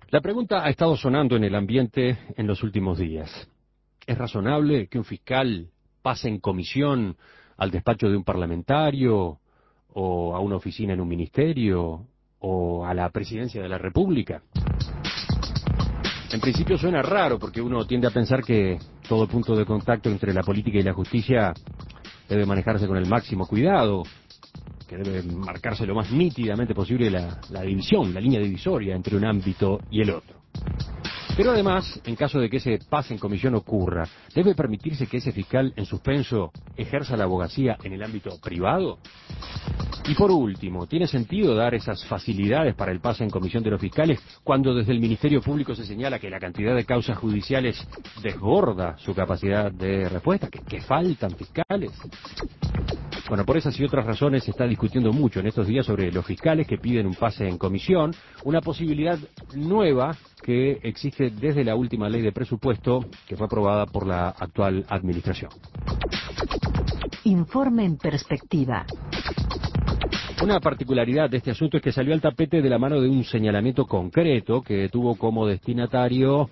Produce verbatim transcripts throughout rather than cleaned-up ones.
La pregunta ha estado sonando en el ambiente en los últimos días. ¿Es razonable que un fiscal pase en comisión al despacho de un parlamentario, o a una oficina en un ministerio, o a la presidencia de la República? En principio suena raro, porque uno tiende a pensar que todo punto de contacto entre la política y la justicia debe manejarse con el máximo cuidado, que debe marcarse lo más nítidamente posible la, la división, la línea divisoria entre un ámbito y el otro. Pero además, en caso de que ese pase en comisión ocurra, ¿debe permitirse que ese fiscal en suspenso ejerza la abogacía en el ámbito privado? Y por último, ¿tiene sentido dar esas facilidades para el pase en comisión de los fiscales cuando desde el Ministerio Público se señala que la cantidad de causas judiciales desborda su capacidad de respuesta, que, que faltan fiscales? Bueno, por esas y otras razones se está discutiendo mucho en estos días sobre los fiscales que piden un pase en comisión, una posibilidad nueva que existe desde la última ley de presupuesto que fue aprobada por la actual administración. Informe en perspectiva. Una particularidad de este asunto es que salió al tapete de la mano de un señalamiento concreto que tuvo como destinatario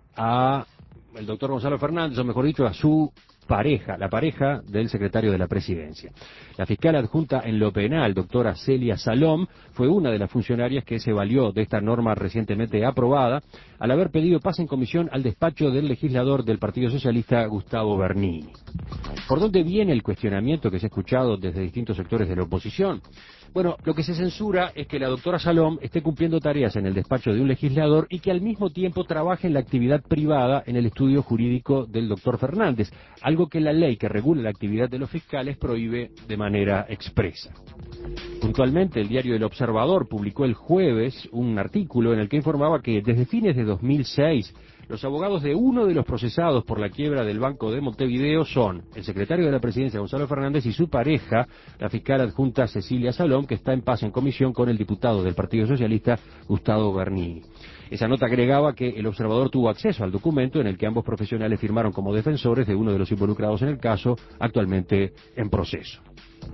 a el doctor Gonzalo Fernández, o mejor dicho, a su pareja, la pareja del secretario de la Presidencia. La fiscal adjunta en lo penal, doctora Celia Salom, fue una de las funcionarias que se valió de esta norma recientemente aprobada al haber pedido pase en comisión al despacho del legislador del Partido Socialista, Gustavo Bernini. ¿Por dónde viene el cuestionamiento que se ha escuchado desde distintos sectores de la oposición? Bueno, lo que se censura es que la doctora Salom esté cumpliendo tareas en el despacho de un legislador y que al mismo tiempo trabaje en la actividad privada en el estudio jurídico del doctor Fernández, algo que la ley que regula la actividad de los fiscales prohíbe de manera expresa. Puntualmente, el diario El Observador publicó el jueves un artículo en el que informaba que desde fines de dos mil seis los abogados de uno de los procesados por la quiebra del Banco de Montevideo son el secretario de la Presidencia, Gonzalo Fernández, y su pareja, la fiscal adjunta Cecilia Salom, que está en paz en comisión con el diputado del Partido Socialista, Gustavo Bernini. Esa nota agregaba que el observador tuvo acceso al documento en el que ambos profesionales firmaron como defensores de uno de los involucrados en el caso, actualmente en proceso.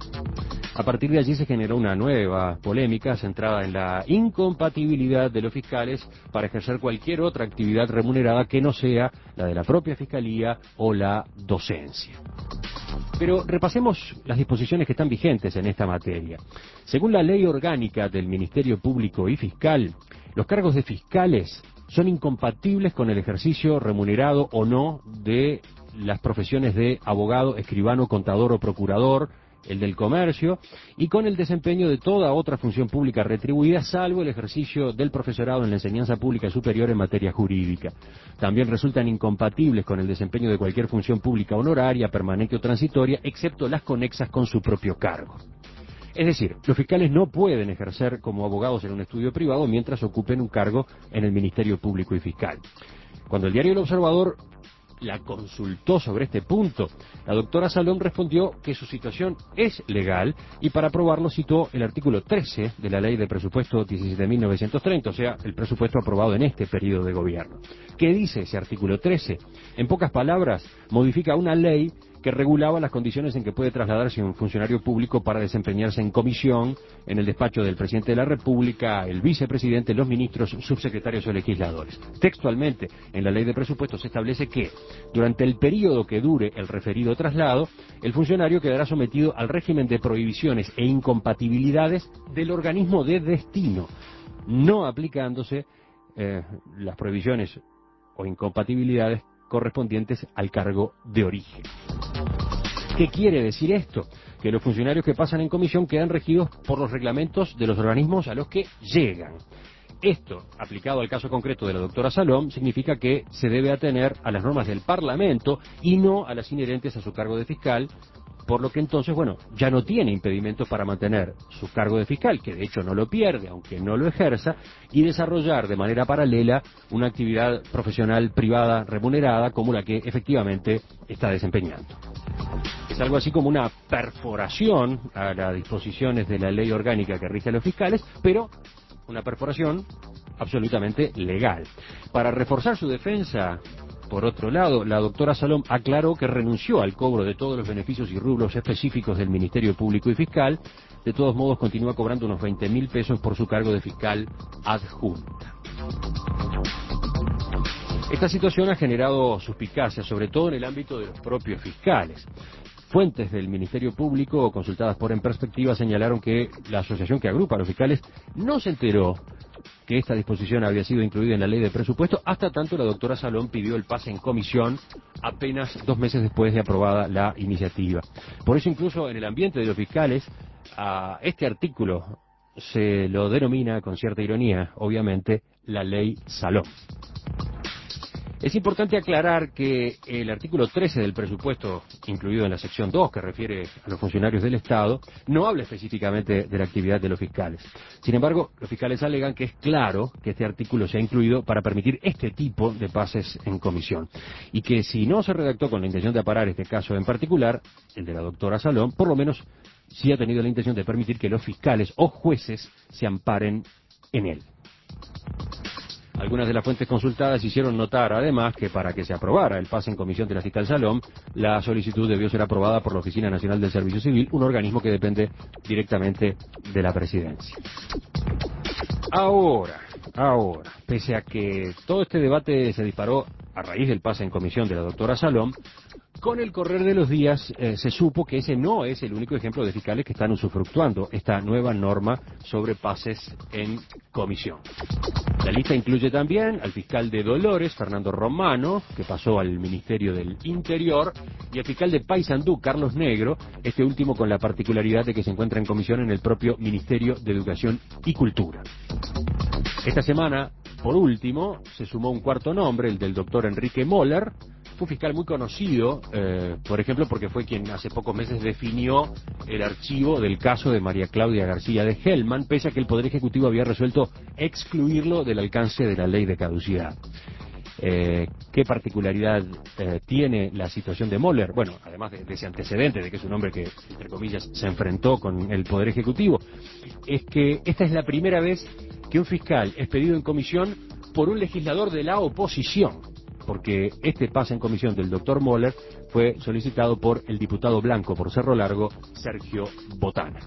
A partir de allí se generó una nueva polémica centrada en la incompatibilidad de los fiscales para ejercer cualquier otra actividad remunerada que no sea la de la propia fiscalía o la docencia. Pero repasemos las disposiciones que están vigentes en esta materia. Según la ley orgánica del Ministerio Público y Fiscal, los cargos de fiscales son incompatibles con el ejercicio remunerado o no de las profesiones de abogado, escribano, contador o procurador, el del comercio, y con el desempeño de toda otra función pública retribuida, salvo el ejercicio del profesorado en la enseñanza pública superior en materia jurídica. También resultan incompatibles con el desempeño de cualquier función pública honoraria, permanente o transitoria, excepto las conexas con su propio cargo. Es decir, los fiscales no pueden ejercer como abogados en un estudio privado mientras ocupen un cargo en el Ministerio Público y Fiscal. Cuando el diario El Observador la consultó sobre este punto, la doctora Salom respondió que su situación es legal y para probarlo citó el artículo trece de la Ley de Presupuesto diecisiete mil novecientos treinta, o sea, el presupuesto aprobado en este periodo de gobierno. ¿Qué dice ese artículo trece? En pocas palabras, modifica una ley que regulaba las condiciones en que puede trasladarse un funcionario público para desempeñarse en comisión en el despacho del presidente de la República, el vicepresidente, los ministros, subsecretarios o legisladores. Textualmente, en la ley de presupuestos se establece que, durante el periodo que dure el referido traslado, el funcionario quedará sometido al régimen de prohibiciones e incompatibilidades del organismo de destino, no aplicándose eh, las prohibiciones o incompatibilidades correspondientes al cargo de origen. ¿Qué quiere decir esto? Que los funcionarios que pasan en comisión quedan regidos por los reglamentos de los organismos a los que llegan. Esto, aplicado al caso concreto de la doctora Salom, significa que se debe atener a las normas del Parlamento y no a las inherentes a su cargo de fiscal, por lo que entonces, bueno, ya no tiene impedimentos para mantener su cargo de fiscal, que de hecho no lo pierde, aunque no lo ejerza, y desarrollar de manera paralela una actividad profesional privada remunerada como la que efectivamente está desempeñando. Es algo así como una perforación a las disposiciones de la ley orgánica que rige a los fiscales, pero una perforación absolutamente legal. Para reforzar su defensa, por otro lado, la doctora Salom aclaró que renunció al cobro de todos los beneficios y rubros específicos del Ministerio Público y Fiscal. De todos modos, continúa cobrando unos veinte mil pesos por su cargo de fiscal adjunta. Esta situación ha generado suspicacias, sobre todo en el ámbito de los propios fiscales. Fuentes del Ministerio Público, consultadas por En Perspectiva, señalaron que la asociación que agrupa a los fiscales no se enteró que esta disposición había sido incluida en la ley de presupuesto, hasta tanto la doctora Salón pidió el pase en comisión apenas dos meses después de aprobada la iniciativa. Por eso incluso en el ambiente de los fiscales, a este artículo se lo denomina, con cierta ironía, obviamente, la ley Salón. Es importante aclarar que el artículo trece del presupuesto, incluido en la sección dos, que refiere a los funcionarios del Estado, no habla específicamente de la actividad de los fiscales. Sin embargo, los fiscales alegan que es claro que este artículo se ha incluido para permitir este tipo de pases en comisión. Y que si no se redactó con la intención de aparar este caso en particular, el de la doctora Salón, por lo menos sí ha tenido la intención de permitir que los fiscales o jueces se amparen en él. Algunas de las fuentes consultadas hicieron notar, además, que para que se aprobara el pase en comisión de la fiscal Salón, la solicitud debió ser aprobada por la Oficina Nacional del Servicio Civil, un organismo que depende directamente de la Presidencia. Ahora, ahora, pese a que todo este debate se disparó a raíz del pase en comisión de la doctora Salón, con el correr de los días eh, se supo que ese no es el único ejemplo de fiscales que están usufructuando esta nueva norma sobre pases en comisión. La lista incluye también al fiscal de Dolores, Fernando Romano, que pasó al Ministerio del Interior, y al fiscal de Paysandú, Carlos Negro, este último con la particularidad de que se encuentra en comisión en el propio Ministerio de Educación y Cultura. Esta semana, por último, se sumó un cuarto nombre, el del doctor Enrique Moller. Fue un fiscal muy conocido, eh, por ejemplo, porque fue quien hace pocos meses definió el archivo del caso de María Claudia García de Hellman, pese a que el Poder Ejecutivo había resuelto excluirlo del alcance de la ley de caducidad. Eh, ¿Qué particularidad eh, tiene la situación de Moller? Bueno, además de, de ese antecedente de que es un hombre que, entre comillas, se enfrentó con el Poder Ejecutivo, es que esta es la primera vez que un fiscal es pedido en comisión por un legislador de la oposición, porque este pase en comisión del doctor Moller fue solicitado por el diputado blanco por Cerro Largo, Sergio Botana.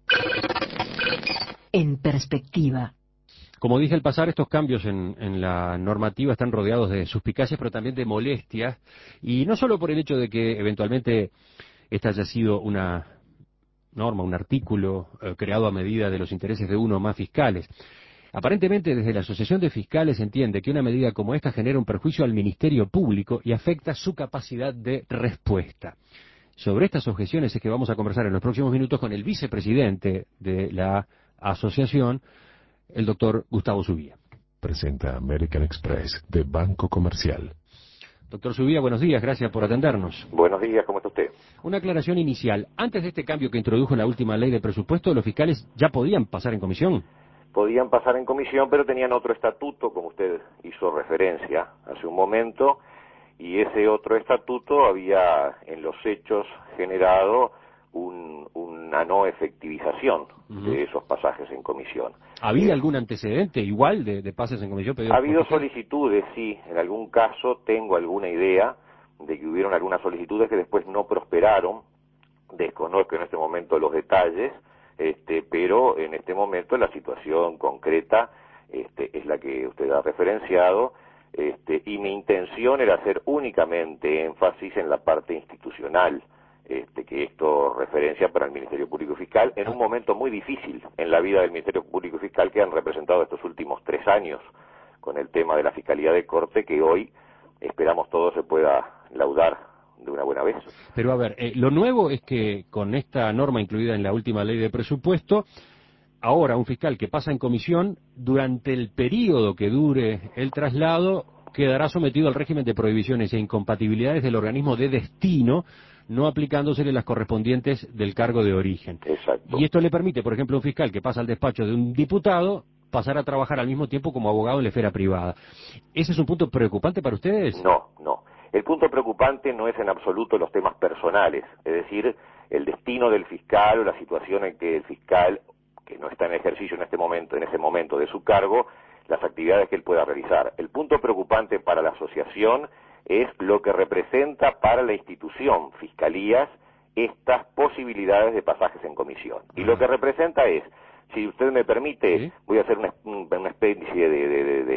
En Perspectiva. Como dije al pasar, estos cambios en, en la normativa están rodeados de suspicacias, pero también de molestias, y no solo por el hecho de que eventualmente esta haya sido una norma, un artículo eh, creado a medida de los intereses de uno o más fiscales. Aparentemente, desde la Asociación de Fiscales se entiende que una medida como esta genera un perjuicio al Ministerio Público y afecta su capacidad de respuesta. Sobre estas objeciones es que vamos a conversar en los próximos minutos con el vicepresidente de la asociación, el doctor Gustavo Subía. Presenta American Express de Banco Comercial. Doctor Subía, buenos días, gracias por atendernos. Buenos días, ¿cómo está usted? Una aclaración inicial. Antes de este cambio que introdujo en la última ley de presupuesto, ¿los fiscales ya podían pasar en comisión? Podían pasar en comisión, pero tenían otro estatuto, como usted hizo referencia hace un momento, y ese otro estatuto había en los hechos generado un, una no efectivización uh-huh. de esos pasajes en comisión. ¿Había eh, algún antecedente igual de, de pases en comisión? Ha habido solicitudes, sí, en algún caso tengo alguna idea de que hubieron algunas solicitudes que después no prosperaron, desconozco en este momento los detalles, Este, pero en este momento la situación concreta este, es la que usted ha referenciado, este, y mi intención era hacer únicamente énfasis en la parte institucional, este, que esto referencia para el Ministerio Público y Fiscal, en un momento muy difícil en la vida del Ministerio Público y Fiscal que han representado estos últimos tres años con el tema de la Fiscalía de Corte, que hoy esperamos todo se pueda laudar de una buena vez. Pero a ver, eh, lo nuevo es que con esta norma incluida en la última ley de presupuesto, ahora un fiscal que pasa en comisión, durante el periodo que dure el traslado, quedará sometido al régimen de prohibiciones e incompatibilidades del organismo de destino, no aplicándosele las correspondientes del cargo de origen. Exacto. Y esto le permite, por ejemplo, a un fiscal que pasa al despacho de un diputado, pasar a trabajar al mismo tiempo como abogado en la esfera privada. ¿Ese es un punto preocupante para ustedes? No, no. El punto preocupante no es en absoluto los temas personales, es decir, el destino del fiscal o la situación en que el fiscal, que no está en ejercicio en este momento, en ese momento de su cargo, las actividades que él pueda realizar. El punto preocupante para la asociación es lo que representa para la institución, fiscalías, estas posibilidades de pasajes en comisión. Y lo que representa es, si usted me permite, ¿sí? Voy a hacer una, una especie de... de, de, de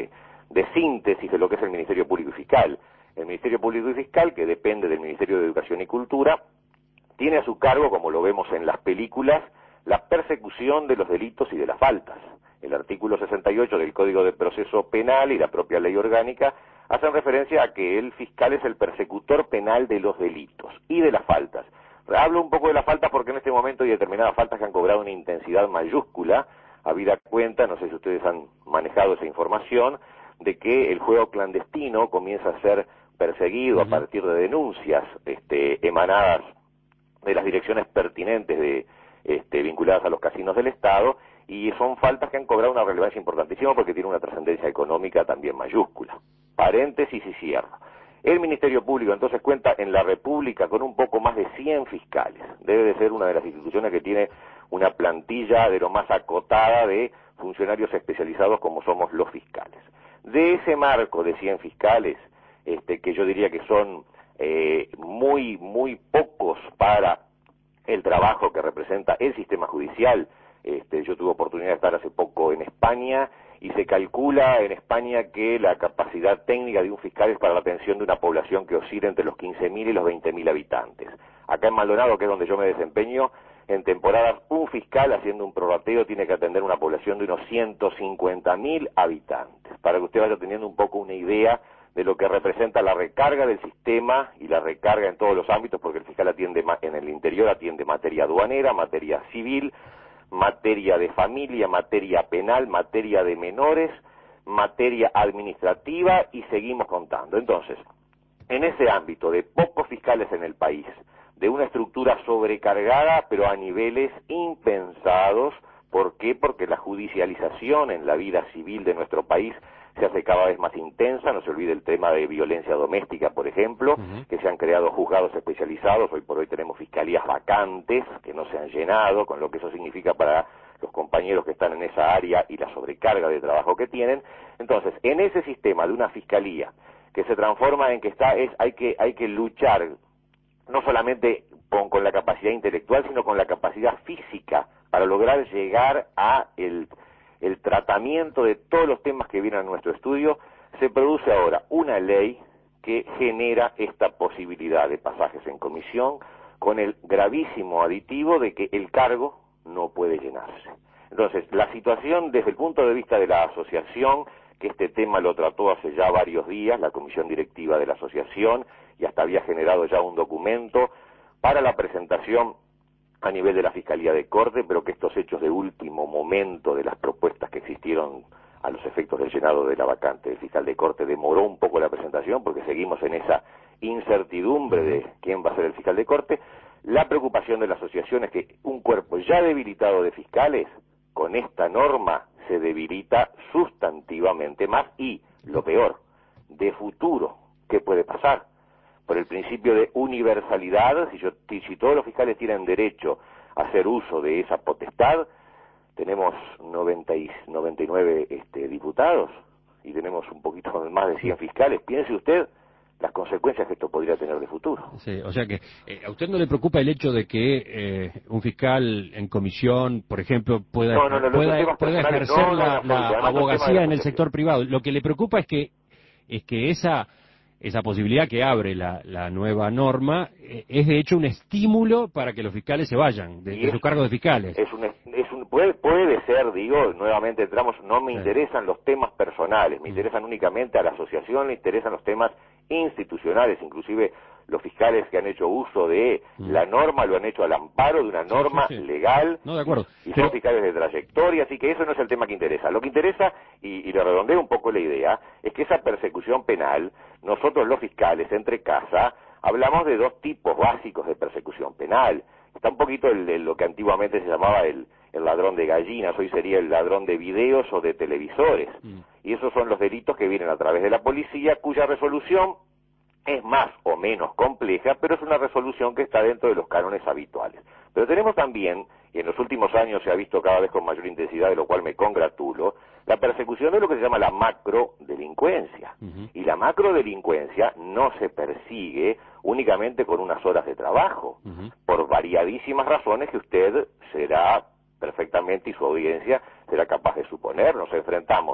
de síntesis de lo que es el Ministerio Público y Fiscal. El Ministerio Público y Fiscal, que depende del Ministerio de Educación y Cultura, tiene a su cargo, como lo vemos en las películas, la persecución de los delitos y de las faltas. El artículo sesenta y ocho del Código de Proceso Penal y la propia ley orgánica hacen referencia a que el fiscal es el persecutor penal de los delitos y de las faltas. Hablo un poco de las faltas porque en este momento hay determinadas faltas que han cobrado una intensidad mayúscula, habida cuenta, no sé si ustedes han manejado esa información, de que el juego clandestino comienza a ser perseguido uh-huh. a partir de denuncias este, emanadas de las direcciones pertinentes de este, vinculadas a los casinos del Estado, y son faltas que han cobrado una relevancia importantísima porque tienen una trascendencia económica también mayúscula. Paréntesis y cierro. El Ministerio Público entonces cuenta en la República con un poco más de cien fiscales. Debe de ser una de las instituciones que tiene una plantilla de lo más acotada de funcionarios especializados como somos los fiscales. De ese marco de cien fiscales, este, que yo diría que son eh, muy, muy pocos para el trabajo que representa el sistema judicial. Este, yo tuve oportunidad de estar hace poco en España y se calcula en España que la capacidad técnica de un fiscal es para la atención de una población que oscila entre los quince mil y los veinte mil habitantes. Acá en Maldonado, que es donde yo me desempeño, en temporadas un fiscal haciendo un prorrateo tiene que atender una población de unos ciento cincuenta mil habitantes, para que usted vaya teniendo un poco una idea de lo que representa la recarga del sistema y la recarga en todos los ámbitos, porque el fiscal atiende en el interior, atiende materia aduanera, materia civil, materia de familia, materia penal, materia de menores, materia administrativa y seguimos contando. Entonces, en ese ámbito de pocos fiscales en el país, de una estructura sobrecargada pero a niveles impensados, ¿por qué? Porque la judicialización en la vida civil de nuestro país se hace cada vez más intensa. No se olvide el tema de violencia doméstica, por ejemplo, uh-huh. que se han creado juzgados especializados. Hoy por hoy tenemos fiscalías vacantes que no se han llenado, con lo que eso significa para los compañeros que están en esa área y la sobrecarga de trabajo que tienen. Entonces, en ese sistema de una fiscalía que se transforma en que está es hay que hay que luchar no solamente con, con la capacidad intelectual, sino con la capacidad física para lograr llegar a el el tratamiento de todos los temas que vienen a nuestro estudio. Se produce ahora una ley que genera esta posibilidad de pasajes en comisión con el gravísimo aditivo de que el cargo no puede llenarse. Entonces, la situación desde el punto de vista de la asociación, que este tema lo trató hace ya varios días, la comisión directiva de la asociación, y hasta había generado ya un documento para la presentación a nivel de la Fiscalía de Corte, pero que estos hechos de último momento de las propuestas que existieron a los efectos del llenado de la vacante del fiscal de Corte demoró un poco la presentación porque seguimos en esa incertidumbre de quién va a ser el fiscal de Corte. La preocupación de la asociación es que un cuerpo ya debilitado de fiscales, con esta norma se debilita sustantivamente más y, lo peor, de futuro, ¿qué puede pasar? Por el principio de universalidad, si, yo, si todos los fiscales tienen derecho a hacer uso de esa potestad, tenemos noventa y nueve este, diputados y tenemos un poquito más de cien fiscales. Piense usted las consecuencias que esto podría tener de futuro. Sí, o sea que eh, a usted no le preocupa el hecho de que eh, un fiscal en comisión, por ejemplo, pueda, no, no, no, pueda, pueda ejercer no, no, la, no, la abogacía en el sector privado. Lo que le preocupa es que es que esa esa posibilidad que abre la, la nueva norma eh, es de hecho un estímulo para que los fiscales se vayan de, de sus cargos de fiscales. Es un, es un, puede, puede ser, digo, nuevamente entramos, no me sí. interesan los temas personales, me mm. interesan únicamente a la asociación, le interesan los temas institucionales, inclusive los fiscales que han hecho uso de mm. la norma lo han hecho al amparo de una norma sí, sí, sí. legal no, de acuerdo. y Pero... son fiscales de trayectoria, así que eso no es el tema que interesa. Lo que interesa, y, y le redondeo un poco la idea, es que esa persecución penal, nosotros los fiscales, entre casa, hablamos de dos tipos básicos de persecución penal. Está un poquito el, el, lo que antiguamente se llamaba el, el ladrón de gallinas, hoy sería el ladrón de videos o de televisores. Mm. Y esos son los delitos que vienen a través de la policía, cuya resolución es más o menos compleja, pero es una resolución que está dentro de los cánones habituales. Pero tenemos también, y en los últimos años se ha visto cada vez con mayor intensidad, de lo cual me congratulo, la persecución de lo que se llama la macrodelincuencia. Uh-huh. Y la macrodelincuencia no se persigue únicamente con unas horas de trabajo, uh-huh. por variadísimas razones que usted será perfectamente y su audiencia será capaz de suponer. Nos enfrentamos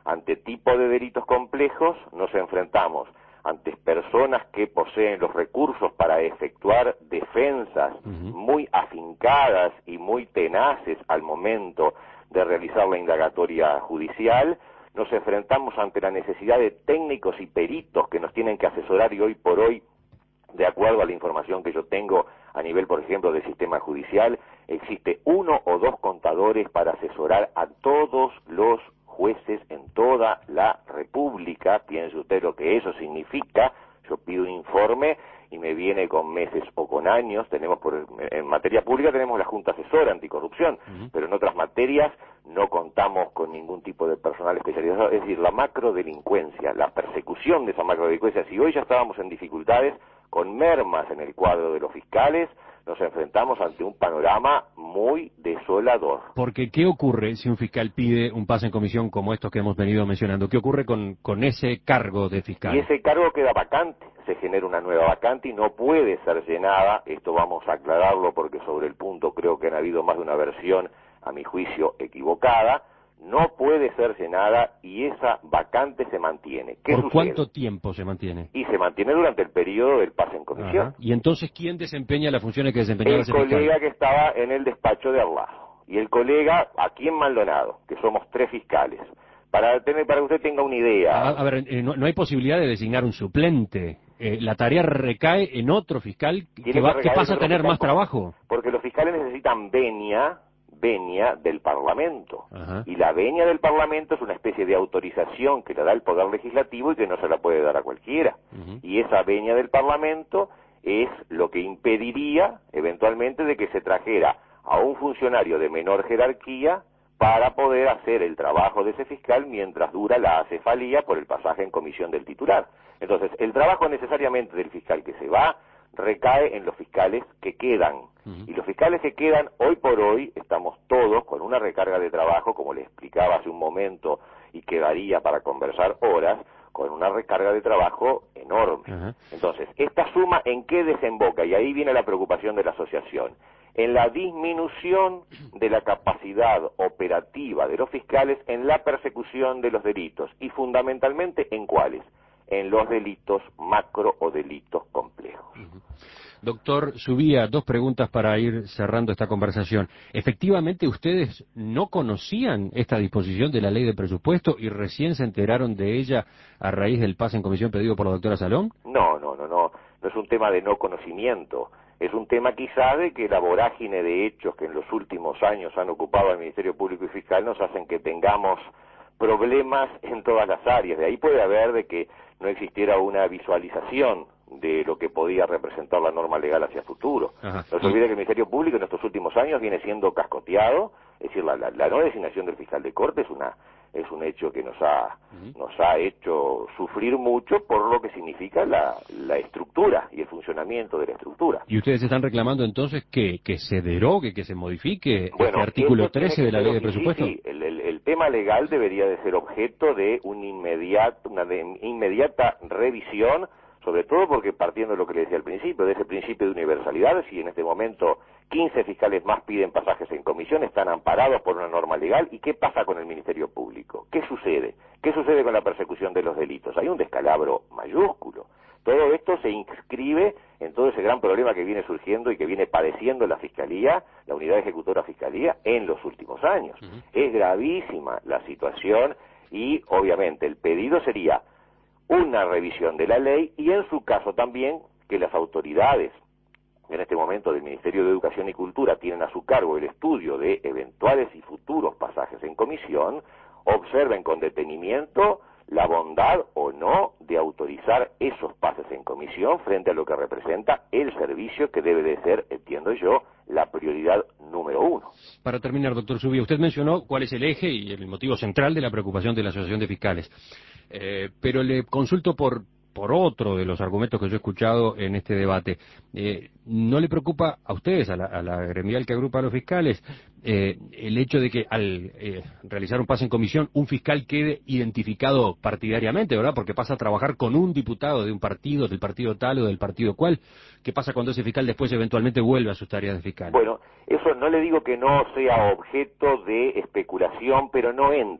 ante tipo de delitos complejos nos enfrentamos ante personas que poseen los recursos para efectuar defensas uh-huh. muy afincadas y muy tenaces al momento de realizar la indagatoria judicial, nos enfrentamos ante la necesidad de técnicos y peritos que nos tienen que asesorar y hoy por hoy, de acuerdo a la información que yo tengo a nivel, por ejemplo, del sistema judicial, existe uno o dos contadores para asesorar a todos los jueces en toda la República. Piense usted lo que eso significa. Yo pido un informe y me viene con meses o con años. Tenemos por, en materia pública tenemos la Junta Asesora Anticorrupción, uh-huh. pero en otras materias no contamos con ningún tipo de personal especializado. Es decir, la macrodelincuencia, la persecución de esa macrodelincuencia, si hoy ya estábamos en dificultades con mermas en el cuadro de los fiscales, nos enfrentamos ante un panorama muy desolador. Porque, ¿qué ocurre si un fiscal pide un pase en comisión como estos que hemos venido mencionando? ¿Qué ocurre con, con ese cargo de fiscal? Y ese cargo queda vacante, se genera una nueva vacante y no puede ser llenada. Esto vamos a aclararlo porque sobre el punto creo que han habido más de una versión, a mi juicio, equivocada. No puede ser llenada y esa vacante se mantiene. ¿Qué ¿Por sucede? cuánto tiempo se mantiene? Y se mantiene durante el periodo del pase en comisión. Ajá. ¿Y entonces quién desempeña las funciones que desempeñaba ese fiscal? El colega que estaba en el despacho de al lado. Y el colega aquí en Maldonado, que somos tres fiscales. Para tener, para que usted tenga una idea. A, a ver, eh, no, no hay posibilidad de designar un suplente. Eh, la tarea recae en otro fiscal que, va, que pasa a tener más trabajo. Porque los fiscales necesitan venia... venia del Parlamento. Ajá. Y la venia del Parlamento es una especie de autorización que le da el Poder Legislativo y que no se la puede dar a cualquiera. Uh-huh. Y esa venia del Parlamento es lo que impediría eventualmente de que se trajera a un funcionario de menor jerarquía para poder hacer el trabajo de ese fiscal mientras dura la acefalía por el pasaje en comisión del titular. Entonces, el trabajo necesariamente del fiscal que se va recae en los fiscales que quedan. Uh-huh. Y los fiscales que quedan, hoy por hoy, estamos todos con una recarga de trabajo, como le explicaba hace un momento, y quedaría para conversar horas, con una recarga de trabajo enorme. Uh-huh. Entonces, ¿esta suma en qué desemboca? Y ahí viene la preocupación de la asociación. En la disminución de la capacidad operativa de los fiscales en la persecución de los delitos. Y fundamentalmente, ¿en cuáles? En los delitos macro o delitos complejos. Uh-huh. Doctor Subía, dos preguntas para ir cerrando esta conversación. ¿Efectivamente ustedes no conocían esta disposición de la ley de presupuesto y recién se enteraron de ella a raíz del pase en comisión pedido por la doctora Salón? No, no, no, no. No es un tema de no conocimiento. Es un tema quizá de que la vorágine de hechos que en los últimos años han ocupado al Ministerio Público y Fiscal nos hacen que tengamos problemas en todas las áreas. De ahí puede haber de que no existiera una visualización de lo que podía representar la norma legal hacia futuro. Ajá. No se olvide que el Ministerio Público en estos últimos años viene siendo cascoteado, es decir, la, la, la no designación del fiscal de corte es una es un hecho que nos ha uh-huh. nos ha hecho sufrir mucho por lo que significa la, la estructura y el funcionamiento de la estructura. ¿Y ustedes están reclamando entonces que, que se derogue, que se modifique bueno, este artículo trece de la ley de presupuesto? Sí, sí. El, el, el tema legal debería de ser objeto de un inmediato, una de, inmediata revisión, sobre todo porque partiendo de lo que le decía al principio, de ese principio de universalidad, si en este momento quince fiscales más piden pasajes en comisión, están amparados por una norma legal, ¿y qué pasa con el Ministerio Público? ¿Qué sucede? ¿Qué sucede con la persecución de los delitos? Hay un descalabro mayúsculo. Todo esto se inscribe en todo ese gran problema que viene surgiendo y que viene padeciendo la Fiscalía, la Unidad Ejecutora Fiscalía, en los últimos años. Uh-huh. Es gravísima la situación y, obviamente, el pedido sería una revisión de la ley y, en su caso también, que las autoridades en este momento del Ministerio de Educación y Cultura tienen a su cargo el estudio de eventuales y futuros pasajes en comisión, observen con detenimiento la bondad o no de autorizar esos pases en comisión frente a lo que representa el servicio que debe de ser, entiendo yo, la prioridad número uno. Para terminar, doctor Subía, usted mencionó cuál es el eje y el motivo central de la preocupación de la Asociación de Fiscales, eh, pero le consulto por por otro de los argumentos que yo he escuchado en este debate. Eh, ¿No le preocupa a ustedes, a la, a la gremial que agrupa a los fiscales, eh, el hecho de que al eh, realizar un pase en comisión, un fiscal quede identificado partidariamente, ¿verdad? Porque pasa a trabajar con un diputado de un partido, del partido tal o del partido cual. ¿Qué pasa cuando ese fiscal después eventualmente vuelve a sus tareas de fiscal? Bueno, eso no le digo que no sea objeto de especulación, pero no entra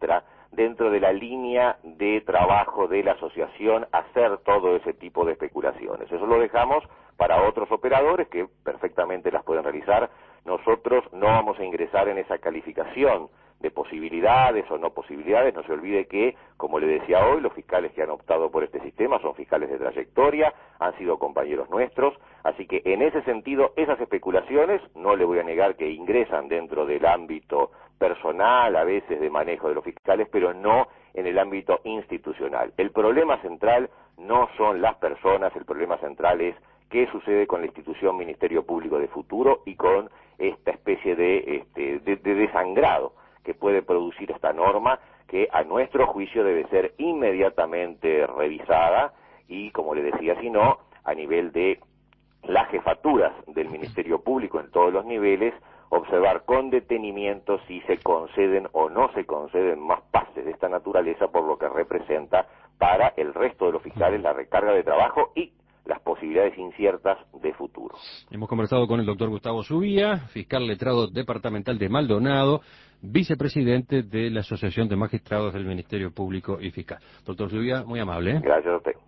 dentro de la línea de trabajo de la asociación hacer todo ese tipo de especulaciones. Eso lo dejamos para otros operadores que perfectamente las pueden realizar. Nosotros no vamos a ingresar en esa calificación de posibilidades o no posibilidades. No se olvide que, como le decía hoy, los fiscales que han optado por este sistema son fiscales de trayectoria, han sido compañeros nuestros, así que en ese sentido, esas especulaciones, no le voy a negar que ingresan dentro del ámbito personal, a veces de manejo de los fiscales, pero no en el ámbito institucional. El problema central no son las personas, el problema central es qué sucede con la institución Ministerio Público de Futuro y con esta especie de, este, de, de desangrado que puede producir esta norma, que a nuestro juicio debe ser inmediatamente revisada y, como le decía, si no, a nivel de las jefaturas del Ministerio Público en todos los niveles, observar con detenimiento si se conceden o no se conceden más pases de esta naturaleza, por lo que representa para el resto de los fiscales la recarga de trabajo y las posibilidades inciertas de futuro. Hemos conversado con el doctor Gustavo Subía, fiscal letrado departamental de Maldonado, vicepresidente de la Asociación de Magistrados del Ministerio Público y Fiscal. Doctor Subía, muy amable. ¿eh? Gracias a usted.